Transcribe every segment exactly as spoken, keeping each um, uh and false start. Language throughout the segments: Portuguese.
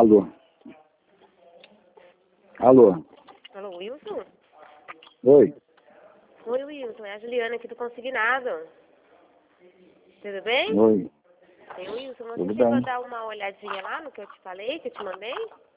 Alô? Alô? Alô, Wilson? Oi? Oi, Wilson. É a Juliana aqui do Consignado. Tudo bem? Oi? Oi, Wilson. Você Tudo chegou a bem? dar uma olhadinha lá no que eu te falei, que eu te mandei?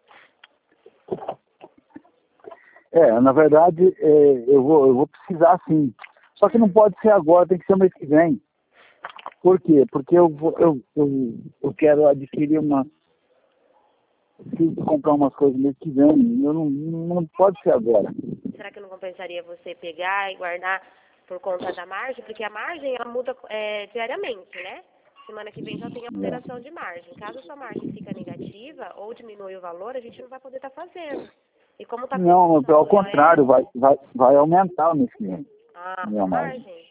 É, na verdade, é, eu, vou, eu vou precisar sim. Só que não pode ser agora, tem que ser mês que vem. Por quê? Porque eu, vou, eu, eu, eu quero adquirir uma... Preciso comprar umas coisas mês que vem. Eu não, não pode ser agora. Será que não compensaria você pegar e guardar por conta da margem? Porque a margem, ela muda é, diariamente, né? Semana que vem já tem alteração de margem. Caso a sua margem fica negativa ou diminui o valor, a gente não vai poder estar fazendo. E como está Não, começando ao o contrário, vai, vai, vai aumentar o mês que vem. a Minha margem, margem.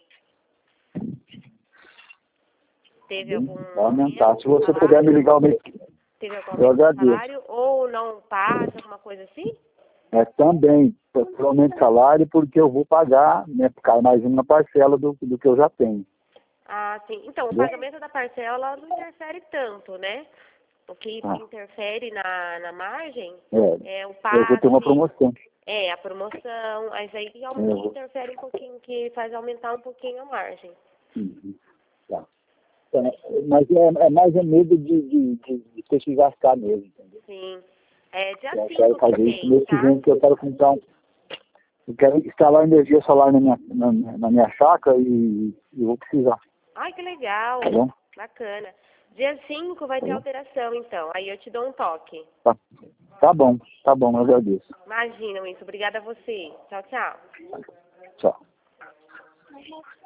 teve algum Vai aumentar. aumento Se no você puder me salário? ligar o mês que vem, Teve algum eu aumento no agradeço. salário? Ou não passa, alguma coisa assim? É, também, provavelmente salário, porque eu vou pagar, né, cai mais uma parcela do, do que eu já tenho. Ah, sim. Então, o Entendeu? pagamento da parcela não interfere tanto, né? O que Ah, interfere na, na margem é, é o eu vou ter uma passe, promoção. é a promoção, mas aí que É, eu aum- vou- interfere um pouquinho, que faz aumentar um pouquinho a margem. Uhum, tá. É, mas é, é mais é medo de, de, de, de ter que gastar mesmo, entendeu? Sim. É dia Eu quero cinco que fazer isso vem, mês que tá? vem, que eu quero comprar um, eu quero instalar energia solar na minha, na, na minha chácara e, e vou precisar, Ai, que legal. tá bom? Bacana. Dia cinco vai Tá ter bom? alteração, então. Aí eu te dou um toque. Tá, tá bom, tá bom, eu agradeço. Imagina, isso. Obrigada a você. Tchau, tchau. Tchau.